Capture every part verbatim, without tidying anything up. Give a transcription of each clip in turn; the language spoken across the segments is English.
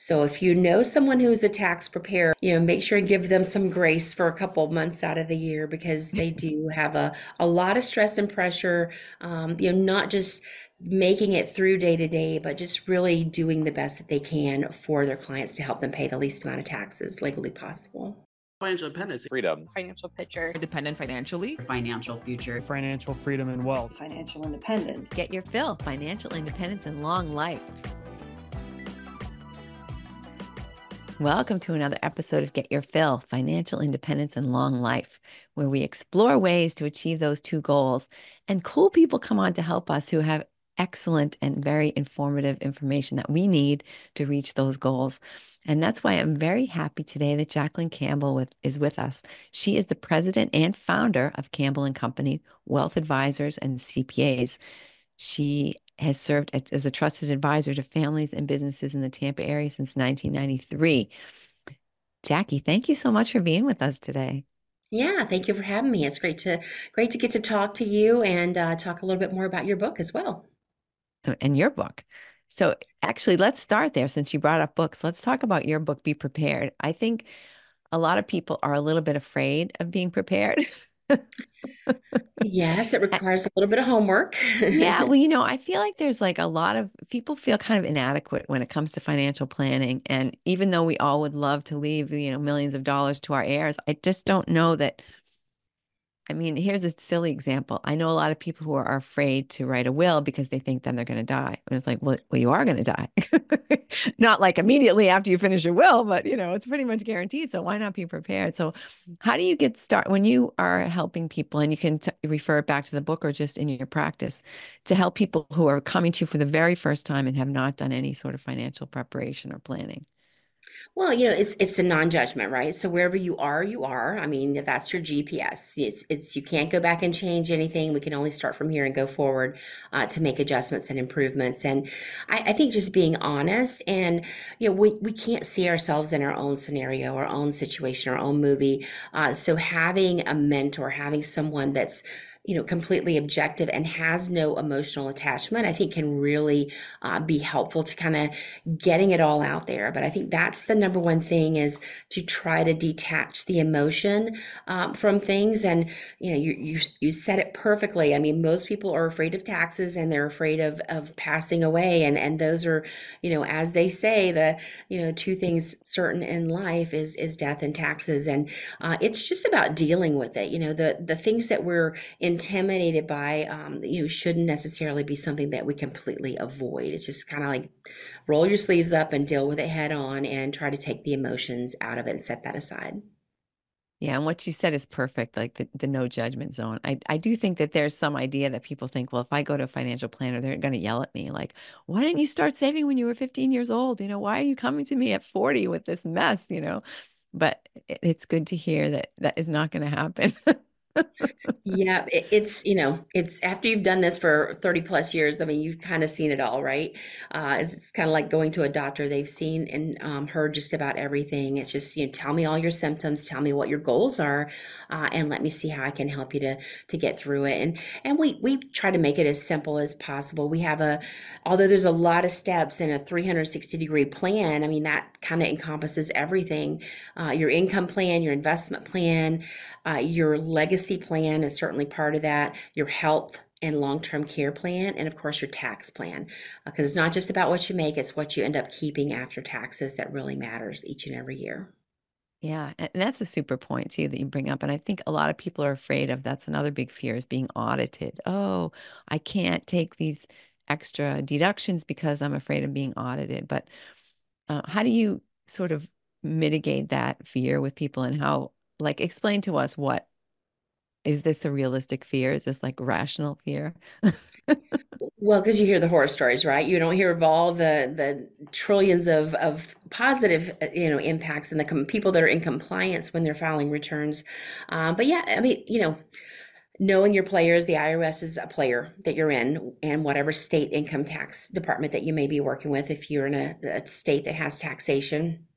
So if you know someone who's a tax preparer, you know, make sure and give them some grace for a couple of months out of the year because they do have a, a lot of stress and pressure, um, you know, not just making it through day to day, but just really doing the best that they can for their clients to help them pay the least amount of taxes legally possible. Financial independence, freedom, financial picture, independent financially, financial future, financial freedom and wealth, financial independence. Get your fill, financial independence and long life. Welcome to another episode of Get Your Fill, Financial Independence and Long Life, where we explore ways to achieve those two goals. And cool people come on to help us who have excellent and very informative information that we need to reach those goals. And that's why I'm very happy today that Jacqueline Campbell with, is with us. She is the president and founder of Campbell and Company Wealth Advisors and C P As. She has served as a trusted advisor to families and businesses in the Tampa area since nineteen ninety-three. Jackie, thank you so much for being with us today. Yeah, thank you for having me. It's great to great to get to talk to you and uh, talk a little bit more about your book as well. And your book. So actually, let's start there since you brought up books. Let's talk about your book, Be Prepared. I think a lot of people are a little bit afraid of being prepared. Yes, it requires a little bit of homework. Yeah, well, you know, I feel like there's like a lot of people feel kind of inadequate when it comes to financial planning. And even though we all would love to leave, you know, millions of dollars to our heirs, I just don't know that. I mean, here's a silly example. I know a lot of people who are afraid to write a will because they think then they're going to die. And it's like, well, well, you are going to die. Not like immediately after you finish your will, but, you know, it's pretty much guaranteed. So why not be prepared? So how do you get started when you are helping people, and you can t refer it back to the book or just in your practice, to help people who are coming to you for the very first time and have not done any sort of financial preparation or planning? Well, you know, it's it's a non-judgment, right? So wherever you are, you are. I mean, that's your G P S. It's it's you can't go back and change anything. We can only start from here and go forward uh, to make adjustments and improvements. And I, I think just being honest, and you know, we we can't see ourselves in our own scenario, our own situation, our own movie. Uh, so having a mentor, having someone that's you know, completely objective and has no emotional attachment, I think can really uh, be helpful to kind of getting it all out there. But I think that's the number one thing, is to try to detach the emotion um, from things. And, you know, you, you, you said it perfectly. I mean, most people are afraid of taxes and they're afraid of, of passing away. And, and those are, you know, as they say, the, you know, two things certain in life is, is death and taxes. And uh, it's just about dealing with it. You know, the, the things that we're in intimidated by, um, you know, shouldn't necessarily be something that we completely avoid. It's just kind of like roll your sleeves up and deal with it head on and try to take the emotions out of it and set that aside. Yeah, and what you said is perfect, like the, the no judgment zone. I, I do think that there's some idea that people think, well, if I go to a financial planner, they're going to yell at me. Like, why didn't you start saving when you were fifteen years old? You know, why are you coming to me at forty with this mess, you know? But it, it's good to hear that that is not going to happen. Yeah, it, it's, you know, it's after you've done this for thirty plus years, I mean, you've kind of seen it all, right? Uh, it's it's kind of like going to a doctor. They've seen and um, heard just about everything. It's just, you know, tell me all your symptoms, tell me what your goals are, uh, and let me see how I can help you to to get through it. And and we we try to make it as simple as possible. We have a, although there's a lot of steps in a three hundred sixty degree plan, I mean, that kind of encompasses everything. Uh, your income plan, your investment plan, uh, your legacy plan is certainly part of that, your health and long-term care plan, and of course your tax plan, because uh, it's not just about what you make, it's what you end up keeping after taxes that really matters each and every year. Yeah, and that's a super point too that you bring up. And I think a lot of people are afraid of, that's another big fear, is being audited. Oh, I can't take these extra deductions because I'm afraid of being audited. But uh, how do you sort of mitigate that fear with people, and how, like, explain to us, what is this a realistic fear? Is this like rational fear? Well, because you hear the horror stories, right? You don't hear of all the the trillions of of positive, uh, you know, impacts and the com people that are in compliance when they're filing returns. Um, but yeah, I mean, you know, knowing your players, the I R S is a player that you're in, and whatever state income tax department that you may be working with, if you're in a, a state that has taxation.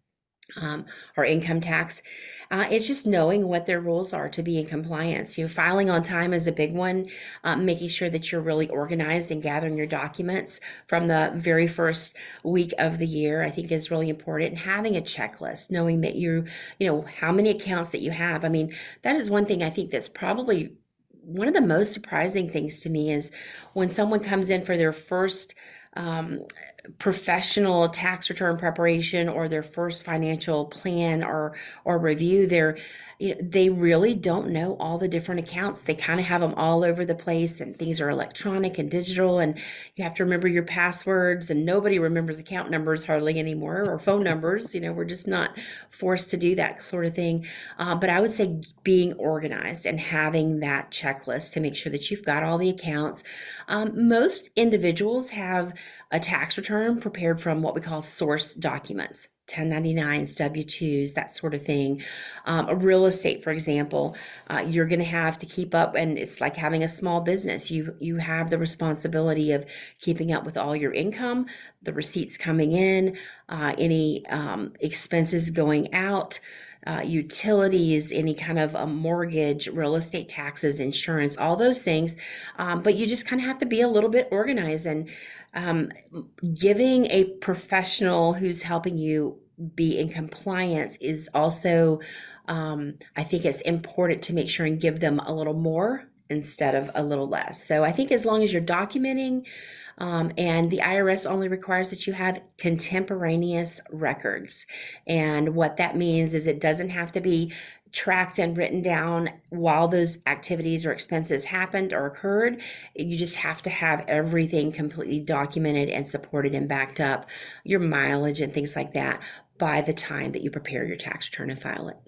um, or income tax. Uh, it's just knowing what their rules are to be in compliance. You know, filing on time is a big one. Um, making sure that you're really organized and gathering your documents from the very first week of the year, I think is really important. And having a checklist, knowing that you, you know, how many accounts that you have. I mean, that is one thing I think that's probably one of the most surprising things to me is when someone comes in for their first um, professional tax return preparation or their first financial plan or or review, they're you know, they really don't know all the different accounts. They kind of have them all over the place, and things are electronic and digital, and you have to remember your passwords, and nobody remembers account numbers hardly anymore, or phone numbers. You know, we're just not forced to do that sort of thing. Uh, but I would say being organized and having that checklist to make sure that you've got all the accounts. Um, most individuals have a tax return prepared from what we call source documents, ten ninety-nines, W two's, that sort of thing. Um, a real estate, for example, uh, you're going to have to keep up, and it's like having a small business. You you have the responsibility of keeping up with all your income, the receipts coming in, uh, any um, expenses going out. Uh, utilities, any kind of a mortgage, real estate taxes, insurance, all those things. Um, but you just kind of have to be a little bit organized, and um, giving a professional who's helping you be in compliance is also, um, I think it's important to make sure and give them a little more instead of a little less. So I think as long as you're documenting, um, and the I R S only requires that you have contemporaneous records. And what that means is it doesn't have to be tracked and written down while those activities or expenses happened or occurred. You just have to have everything completely documented and supported and backed up, your mileage and things like that, by the time that you prepare your tax return and file it.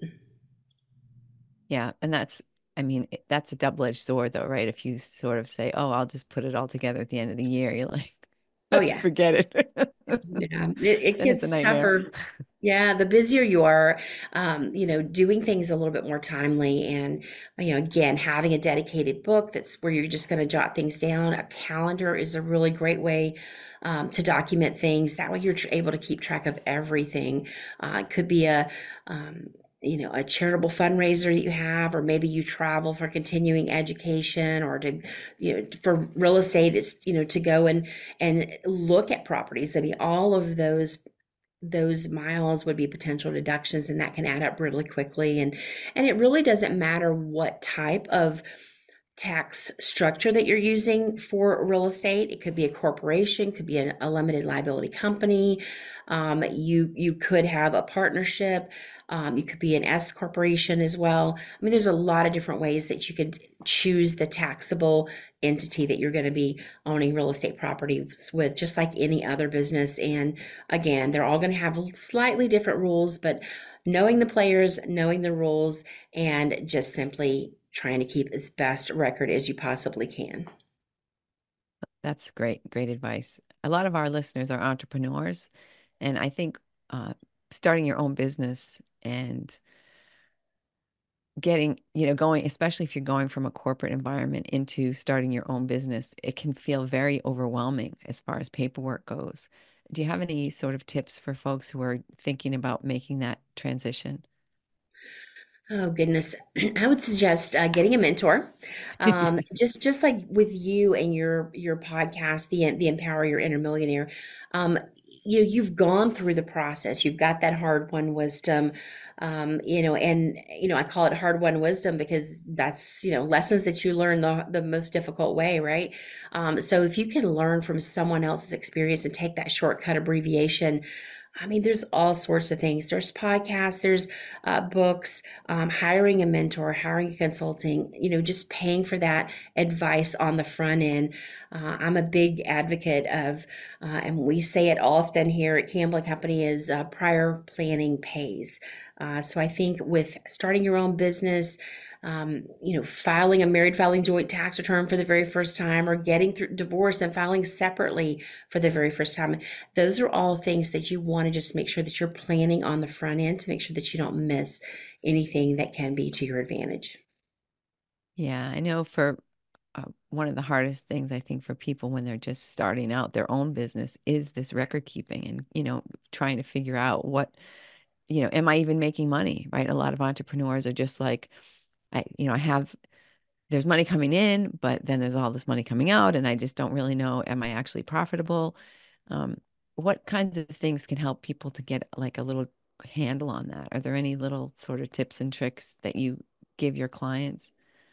Yeah, and that's, I mean, it- that's a double-edged sword though, right? If you sort of say, "Oh, I'll just put it all together at the end of the year," you're like, Oh, "Just yeah. forget it." Yeah, it, it Then it's a gets nightmare. tougher. Yeah, the busier you are, um, you know, doing things a little bit more timely, and, you know, again, having a dedicated book that's where you're just going to jot things down. A calendar is a really great way um, to document things. That way you're tr- able to keep track of everything. Uh, it could be a, um, you know, a charitable fundraiser that you have, or maybe you travel for continuing education, or to, you know, for real estate, it's, you know, to go and and look at properties. I mean, all of those those miles would be potential deductions, and that can add up really quickly. And and it really doesn't matter what type of tax structure that you're using for real estate. It could be a corporation, could be a, a limited liability company. Um, you you could have a partnership. Um, you could be an S corporation as well. I mean, there's a lot of different ways that you could choose the taxable entity that you're going to be owning real estate properties with, just like any other business. And again, they're all going to have slightly different rules, but knowing the players, knowing the rules, and just simply trying to keep as best record as you possibly can. That's great, great advice. A lot of our listeners are entrepreneurs, and I think uh, starting your own business and getting, you know, going, especially if you're going from a corporate environment into starting your own business, it can feel very overwhelming as far as paperwork goes. Do you have any sort of tips for folks who are thinking about making that transition? Oh goodness, I would suggest uh, getting a mentor. Um, just just like with you and your your podcast, the the Empower Your Inner Millionaire. Um, you you've gone through the process. You've got that hard won wisdom. Um, you know, and you know I call it hard won wisdom because that's you know lessons that you learn the the most difficult way, right? Um, so if you can learn from someone else's experience and take that shortcut abbreviation. I mean, there's all sorts of things. There's podcasts, there's uh, books, um, hiring a mentor, hiring a consulting, you know, just paying for that advice on the front end. Uh, I'm a big advocate of, uh, and we say it often here at Campbell Company, is uh, prior planning pays. Uh, so I think with starting your own business, um, you know, filing a married filing joint tax return for the very first time, or getting through divorce and filing separately for the very first time, those are all things that you want to just make sure that you're planning on the front end to make sure that you don't miss anything that can be to your advantage. Yeah, I know for uh, one of the hardest things I think for people when they're just starting out their own business is this record keeping and, you know, trying to figure out what you know, am I even making money, right? A lot of entrepreneurs are just like, I, you know, I have, there's money coming in, but then there's all this money coming out, and I just don't really know, am I actually profitable? Um, what kinds of things can help people to get like a little handle on that? Are there any little sort of tips and tricks that you give your clients?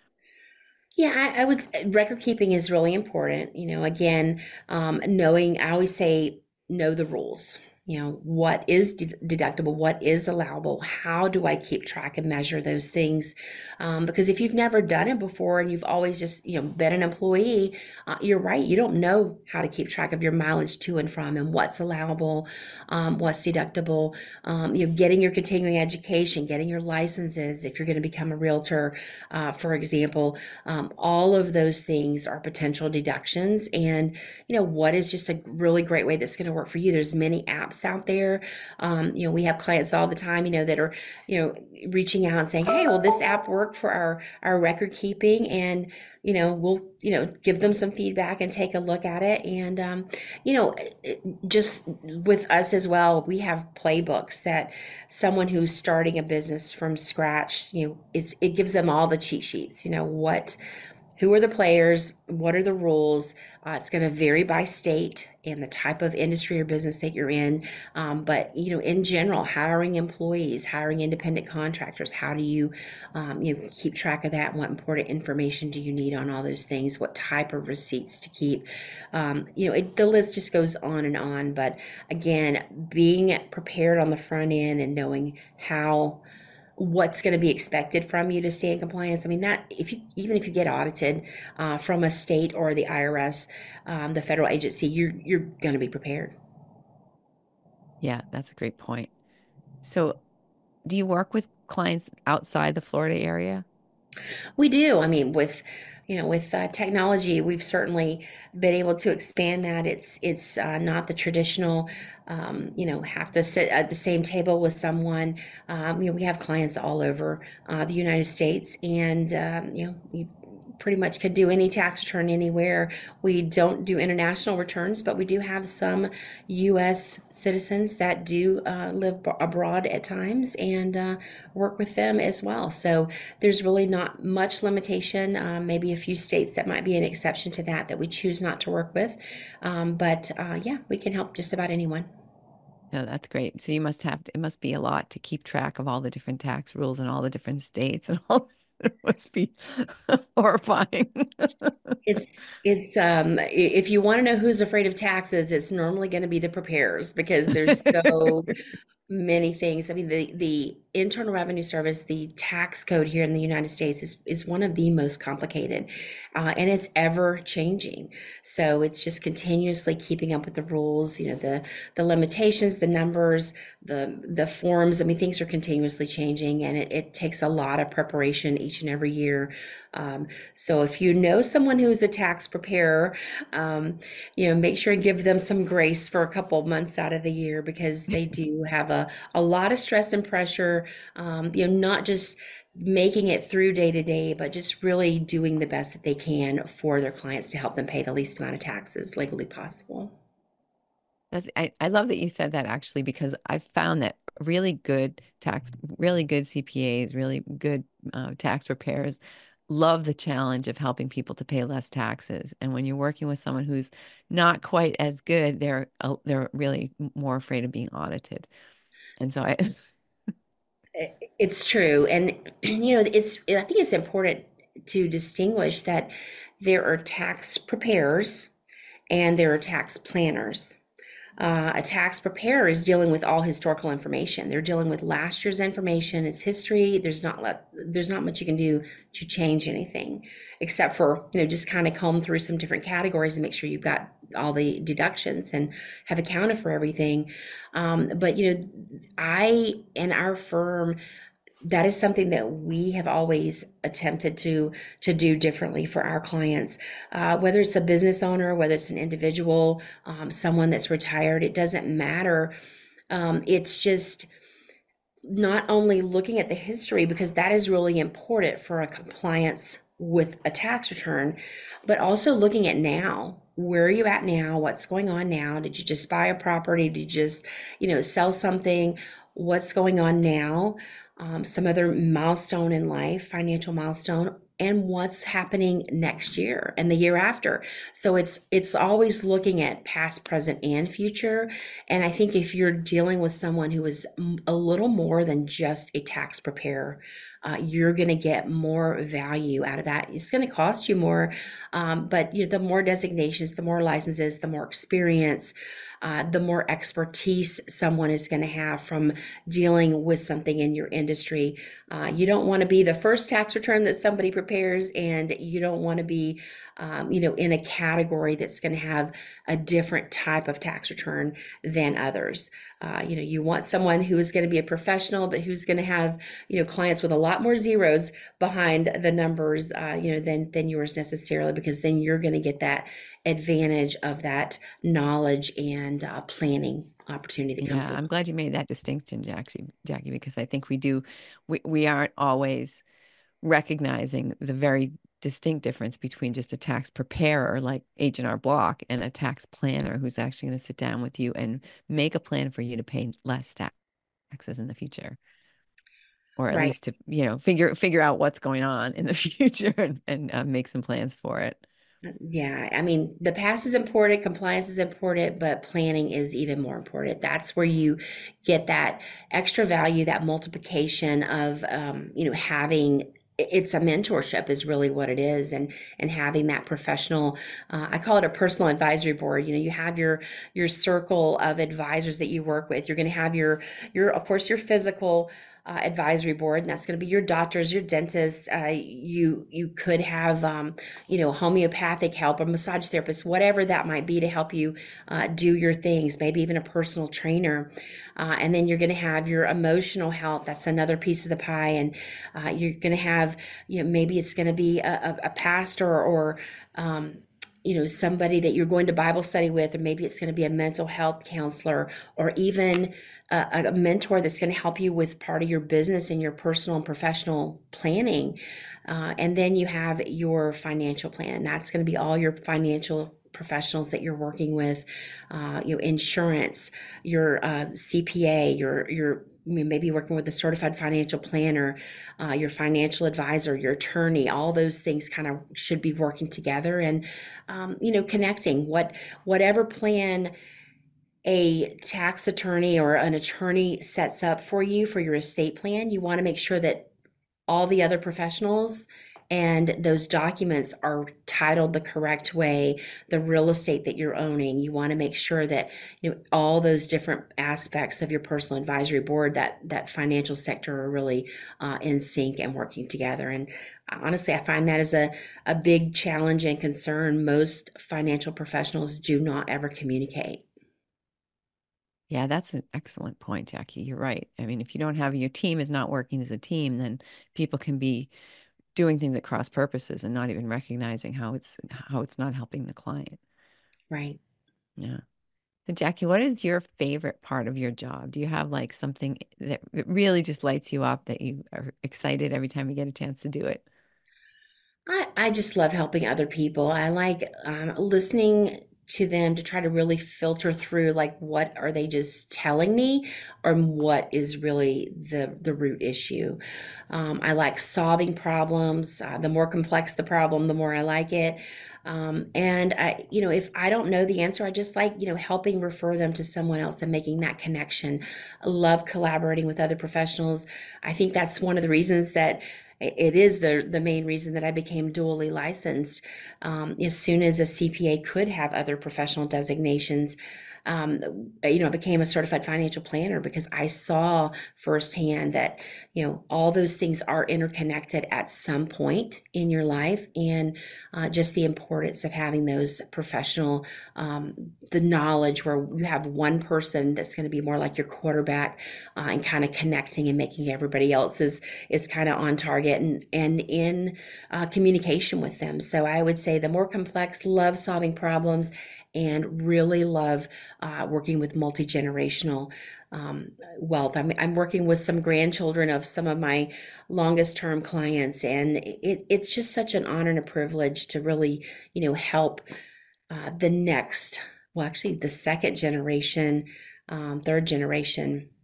Yeah, I, I would, record keeping is really important. You know, again, um, knowing, I always say, know the rules. You know, what is de deductible, what is allowable, how do I keep track and measure those things? Um, because if you've never done it before and you've always just, you know, been an employee, uh, you're right, you don't know how to keep track of your mileage to and from and what's allowable, um, what's deductible. Um, you know, getting your continuing education, getting your licenses, if you're going to become a realtor, uh, for example. Um, all of those things are potential deductions. And, you know, what is just a really great way that's going to work for you? There's many apps out there. Um, you know, we have clients all the time, you know, that are, you know, reaching out and saying, hey, well, this app worked for our, our record keeping. And, you know, we'll, you know, give them some feedback and take a look at it. And, um, you know, it, just with us as well, we have playbooks that someone who's starting a business from scratch, you know, it's, it gives them all the cheat sheets, you know, what, who are the players? What are the rules? Uh, it's going to vary by state and the type of industry or business that you're in. Um, but you know, in general, hiring employees, hiring independent contractors. How do you, um, you know, keep track of that? What important information do you need on all those things? What type of receipts to keep? Um, you know, it, the list just goes on and on. But again, being prepared on the front end and knowing how what's going to be expected from you to stay in compliance. I mean, that if you even if you get audited uh, from a state or the I R S, um, the federal agency, you're you're going to be prepared. Yeah, that's a great point. So, do you work with clients outside the Florida area? We do. I mean, with you know, with uh, technology, we've certainly been able to expand that. It's it's uh, not the traditional, um, you know, have to sit at the same table with someone. Um, you know, we have clients all over uh, the United States, and um, you know, you pretty much could do any tax return anywhere. We don't do international returns, but we do have some U S citizens that do uh, live b- abroad at times and uh, work with them as well. So there's really not much limitation. Uh, maybe a few states that might be an exception to that that we choose not to work with. Um, but uh, yeah, we can help just about anyone. No, that's great. So you must have, it must be a lot to keep track of all the different tax rules in all the different states and all. It must be horrifying. It's it's um if you want to know who's afraid of taxes, it's normally going to be the preparers because there's so many things. I mean, the the Internal Revenue Service, the tax code here in the United States is is one of the most complicated, uh, and it's ever changing. So it's just continuously keeping up with the rules. You know, the the limitations, the numbers, the the forms. I mean, things are continuously changing, and it, it takes a lot of preparation each and every year. Um, so if you know someone who's a tax preparer, um, you know, make sure and give them some grace for a couple months out of the year because they do have a, a lot of stress and pressure, um, you know, not just making it through day to day, but just really doing the best that they can for their clients to help them pay the least amount of taxes legally possible. That's, I, I love that you said that actually, because I've found that really good tax, really good C P As, really good uh, tax preparers love the challenge of helping people to pay less taxes. And when you're working with someone who's not quite as good, they're uh, they're really more afraid of being audited. And so I, It's true. And, you know, it's, I think it's important to distinguish that there are tax preparers and there are tax planners. Uh, a tax preparer is dealing with all historical information. They're dealing with last year's information, its history. There's not le- there's not much you can do to change anything, except for you know just kind of comb through some different categories and make sure you've got all the deductions and have accounted for everything. Um, but you know, I and our firm, that is something that we have always attempted to to do differently for our clients, uh, whether it's a business owner, whether it's an individual, um, someone that's retired, it doesn't matter. Um, it's just not only looking at the history because that is really important for a compliance with a tax return, but also looking at now. Where are you at now? What's going on now? Did you just buy a property? Did you just, you know, sell something? what's going on now, um, some other milestone in life, financial milestone, and what's happening next year and the year after. So it's it's always looking at past, present, and future. And I think if you're dealing with someone who is a little more than just a tax preparer, uh, you're going to get more value out of that. It's going to cost you more, um, but you know, the more designations, the more licenses, the more experience, uh, the more expertise someone is going to have from dealing with something in your industry. Uh, you don't want to be the first tax return that somebody prepares, and you don't want to be, um, you know, in a category that's going to have a different type of tax return than others. Uh, you know, you want someone who is going to be a professional, but who's going to have, you know, clients with a lot more zeros behind the numbers, uh, you know, than than yours necessarily, because then you're going to get that advantage of that knowledge and uh, planning opportunity that comes Yeah, along. I'm glad you made that distinction, Jackie, Jackie, because I think we do, we, we aren't always recognizing the very distinct difference between just a tax preparer like H and R Block and a tax planner who's actually going to sit down with you and make a plan for you to pay less taxes in the future, or at Right. least to, you know, figure figure out what's going on in the future and, and uh, make some plans for it. Yeah, I mean, the past is important, compliance is important, but planning is even more important. That's where you get that extra value, that multiplication of, um, you know, having it's a mentorship is really what it is, and and having that professional, uh, I call it a personal advisory board. You know, you have your your circle of advisors that you work with. You're going to have your your of course your physical uh, advisory board, and that's going to be your doctors, your dentists. Uh, you you could have um, you know, homeopathic help, a massage therapist, whatever that might be to help you uh, do your things, maybe even a personal trainer. Uh, and then you're going to have your emotional health. That's another piece of the pie. And uh, you're going to have, you know, maybe it's going to be a, a, a pastor or, um, you know, somebody that you're going to Bible study with, or maybe it's going to be a mental health counselor, or even a, a mentor that's going to help you with part of your business and your personal and professional planning. Uh, and then you have your financial plan, and that's going to be all your financial professionals that you're working with, uh, you know, insurance, your uh, C P A, your your maybe working with a certified financial planner, uh, your financial advisor, your attorney. All those things kind of should be working together, and um, you know, connecting what whatever plan a tax attorney or an attorney sets up for you for your estate plan. You want to make sure that all the other professionals and those documents are titled the correct way. The real estate that you're owning, you want to make sure that, you know, all those different aspects of your personal advisory board, that that financial sector, are really uh, in sync and working together. And honestly, I find that is a, a big challenge and concern. Most financial professionals do not ever communicate. Yeah, that's an excellent point, Jackie. You're right. I mean, if you don't have your team is not working as a team, then people can be doing things at cross purposes and not even recognizing how it's how it's not helping the client. Right. Yeah. So Jackie, what is your favorite part of your job? Do you have like something that that really just lights you up that you are excited every time you get a chance to do it? I, I just love helping other people. I like um, listening to them to try to really filter through, like, what are they just telling me, or what is really the the root issue. Um, I like solving problems. Uh, the more complex the problem, the more I like it. Um, and I, you know, if I don't know the answer, I just like, you know, helping refer them to someone else and making that connection. I love collaborating with other professionals. I think that's one of the reasons that it is the the main reason that I became dually licensed. Um, as soon as a C P A could have other professional designations, um, you know, I became a certified financial planner because I saw firsthand that, you know, all those things are interconnected at some point in your life, and uh, just the importance of having those professional, um, the knowledge where you have one person that's going to be more like your quarterback, uh, and kind of connecting and making everybody else is is kind of on target and and in uh, communication with them. So I would say the more complex, love solving problems, and really love uh, working with multi-generational um, wealth. I'm, I'm working with some grandchildren of some of my longest term clients, and it, it's just such an honor and a privilege to really, you know, help uh, the next, well, actually the second generation, um, third generation.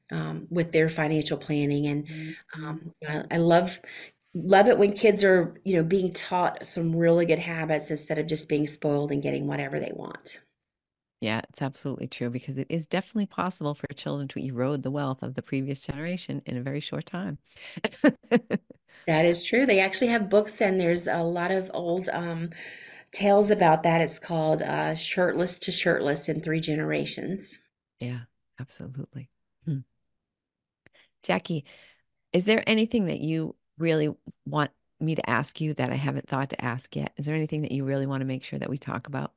um, with their financial planning. And um, I, I love love it when kids are, you know, being taught some really good habits instead of just being spoiled and getting whatever they want. Yeah, it's absolutely true because it is definitely possible for children to erode the wealth of the previous generation in a very short time. That is true. They actually have books, and there's a lot of old um, tales about that. It's called uh, Shirtless to Shirtless in Three Generations. Yeah, absolutely. Hmm. Jackie, is there anything that you really want me to ask you that I haven't thought to ask yet? Is there anything that you really want to make sure that we talk about?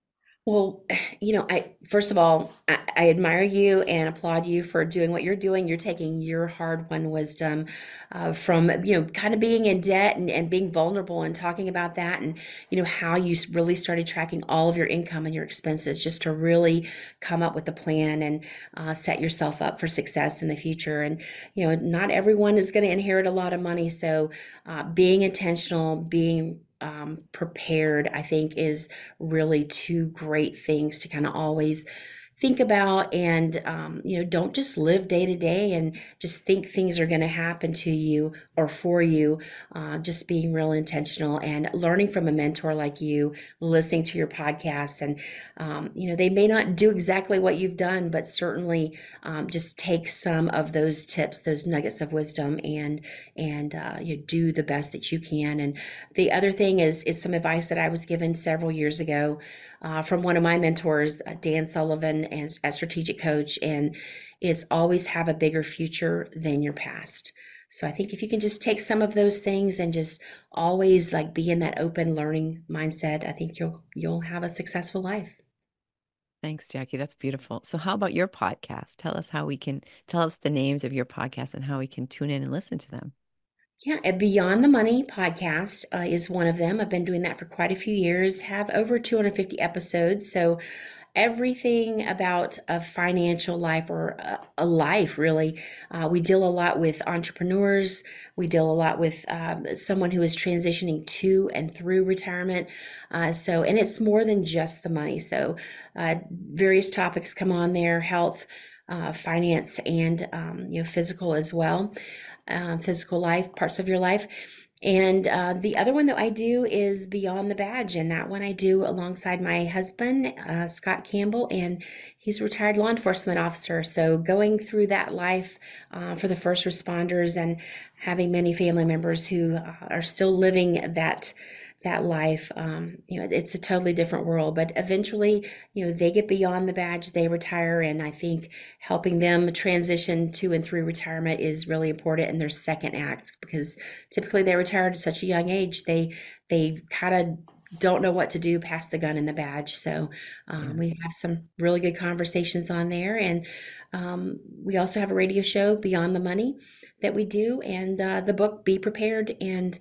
Well, you know, I first of all, I, I admire you and applaud you for doing what you're doing. You're taking your hard-won wisdom uh, from, you know, kind of being in debt and, and being vulnerable and talking about that and, you know, how you s- really started tracking all of your income and your expenses just to really come up with a plan and uh, set yourself up for success in the future. And, you know, not everyone is going to inherit a lot of money. So uh, being intentional, being um, prepared, I think, is really two great things to kind of always think about. And um, you know, don't just live day to day and just think things are going to happen to you or for you. Uh, just being real intentional and learning from a mentor like you, listening to your podcasts. And um, you know, they may not do exactly what you've done, but certainly um, just take some of those tips, those nuggets of wisdom, and and uh, you do the best that you can. And the other thing is is some advice that I was given several years ago uh, from one of my mentors, uh, Dan Sullivan, as a strategic coach, and it's always have a bigger future than your past. So I think if you can just take some of those things and just always like be in that open learning mindset, I think you'll you'll have a successful life. Thanks, Jackie. That's beautiful. So, how about your podcast? Tell us how we can tell us the names of your podcast and how we can tune in and listen to them. Yeah, a Beyond the Money podcast uh, is one of them. I've been doing that for quite a few years, have over two hundred fifty episodes. So everything about a financial life or a, a life, really. Uh, we deal a lot with entrepreneurs. We deal a lot with um, someone who is transitioning to and through retirement. Uh, so, and it's more than just the money. So, uh, various topics come on there: health, uh, finance, and um, you know, physical as well. Uh, physical life, parts of your life. And uh, the other one that I do is Beyond the Badge, and that one I do alongside my husband, uh, Scott Campbell, and he's a retired law enforcement officer. So going through that life uh, for the first responders and having many family members who uh, are still living that that life, um, you know, it's a totally different world. But eventually, you know, they get beyond the badge, they retire, and I think helping them transition to and through retirement is really important in their second act because typically they retired at such a young age they they kind of don't know what to do past the gun and the badge. So um, Yeah. we have some really good conversations on there, and um, we also have a radio show, Beyond the Money, that we do, and uh, the book Be Prepared and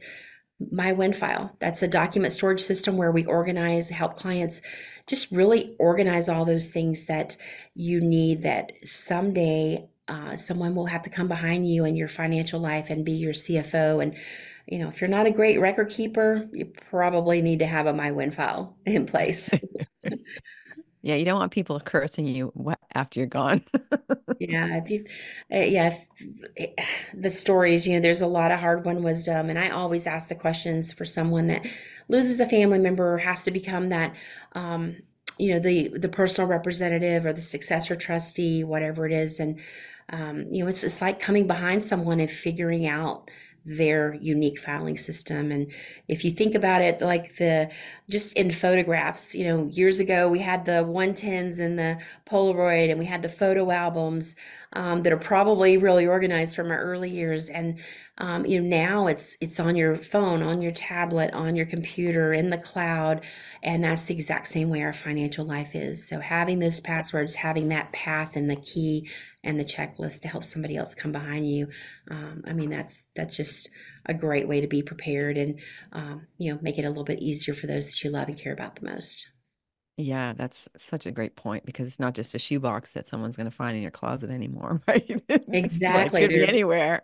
My Win File. That's a document storage system where we organize, help clients just really organize all those things that you need that someday uh, someone will have to come behind you in your financial life and be your C F O. And, you know, if you're not a great record keeper, you probably need to have a My Win File in place. Yeah, you don't want people cursing you wha- after you're gone. Yeah, if you, uh, yeah, if, the stories, you know, there's a lot of hard-won wisdom, and I always ask the questions for someone that loses a family member or has to become that, um, you know, the the personal representative or the successor trustee, whatever it is, and um, you know, it's it's like coming behind someone and figuring out their unique filing system. And if you think about it, like the just in photographs, you know, years ago we had the one tens and the Polaroid, and we had the photo albums um, that are probably really organized from our early years. And um, you know, now it's it's on your phone, on your tablet, on your computer, in the cloud, and that's the exact same way our financial life is. So having those passwords, having that path and the key and the checklist to help somebody else come behind you, um, I mean, that's that's just a great way to be prepared and um, you know, make it a little bit easier for those that you love and care about the most. Yeah, that's such a great point because it's not just a shoebox that someo's going to find in your closet anymore, right? It's like Exactly. could be There anywhere.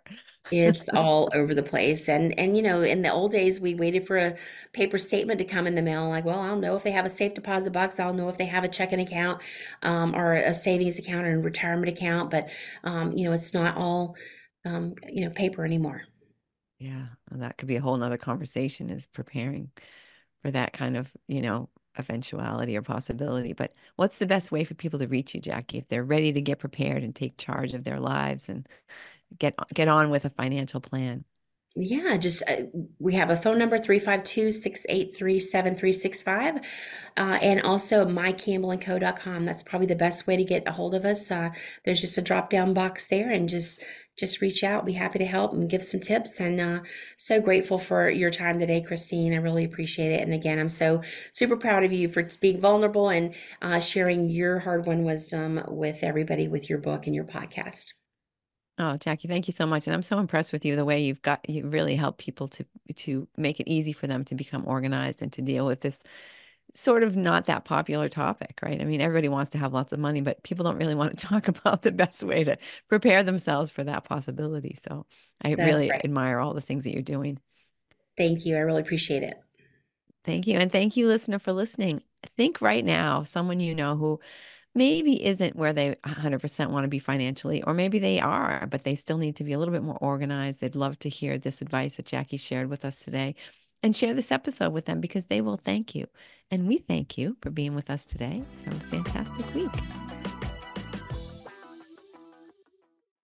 It's all over the place. And and you know, in the old days we waited for a paper statement to come in the mail. Like, well, I'll know if they have a safe deposit box, I'll know if they have a checking account, um, or a savings account or a retirement account. But um, you know, it's not all um, you know, paper anymore. Yeah, and that could be a whole nother conversation is preparing for that kind of, you know, eventuality or possibility. But what's the best way for people to reach you, Jackie, if they're ready to get prepared and take charge of their lives and get get on with a financial plan? Yeah, just uh, we have a phone number three five two, six eight three, seven three six five, uh, and also my campbell and co dot com. That's probably the best way to get a hold of us. Uh, there's just a drop down box there, and just just reach out. Be happy to help and give some tips. And uh, so grateful for your time today, Christine. I really appreciate it. And again, I'm so super proud of you for being vulnerable and uh, sharing your hard won wisdom with everybody with your book and your podcast. Oh, Jackie, thank you so much. And I'm so impressed with you, the way you've got you really help people to to make it easy for them to become organized and to deal with this sort of not that popular topic, right? I mean, everybody wants to have lots of money, but people don't really want to talk about the best way to prepare themselves for that possibility. So I That's really right. admire all the things that you're doing. Thank you. I really appreciate it. Thank you. And thank you, listener, for listening. Think right now, someone you know who maybe isn't where they one hundred percent want to be financially, or maybe they are, but they still need to be a little bit more organized. They'd love to hear this advice that Jackie shared with us today and share this episode with them because they will thank you. And we thank you for being with us today. Have a fantastic week.